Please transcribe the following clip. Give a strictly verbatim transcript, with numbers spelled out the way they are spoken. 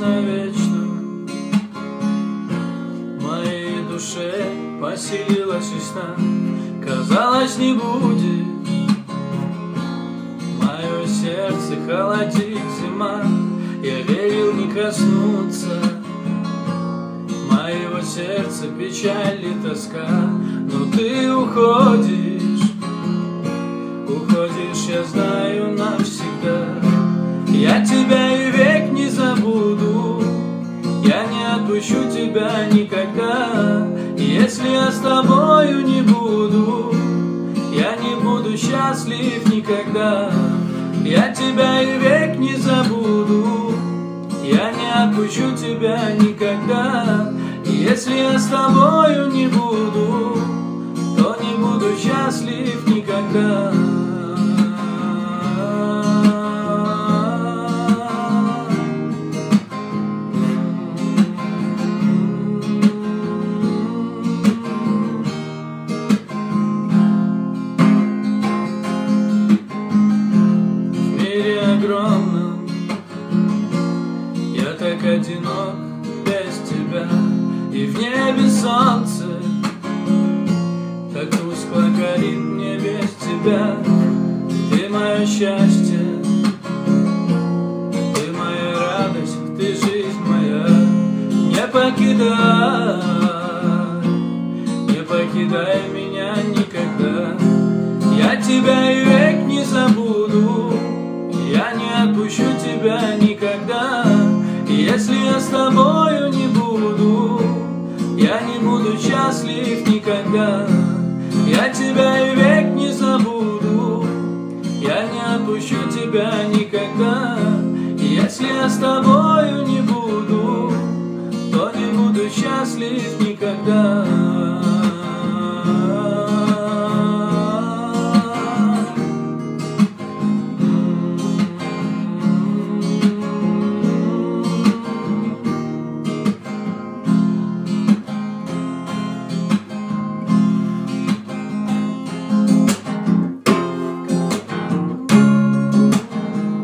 навечно. В моей душе поселилась весна, казалось, не будет мое сердце холодит зима. Я верил не коснуться моего сердца печаль и тоска, но ты уходишь, уходишь, я знаю, навсегда. Я тебя и век не забуду, я не отпущу тебя никогда. Если я с тобою не буду, я не буду счастлив никогда. Я тебя и век не забуду, я не отпущу тебя никогда. Если я с тобою не буду, то не буду счастлив никогда. Огромном я так одинок без тебя, и в небе солнце так тускло горит мне без тебя. Ты мое счастье, ты моя радость, ты жизнь моя. Не покидай, не покидай меня никогда. Я тебя и век не забуду, я не отпущу тебя никогда. Если я с тобою не буду, я не буду счастлив никогда. Я тебя и век не забуду, я не отпущу тебя никогда. Если я с тобою не буду, то не буду счастлив никогда.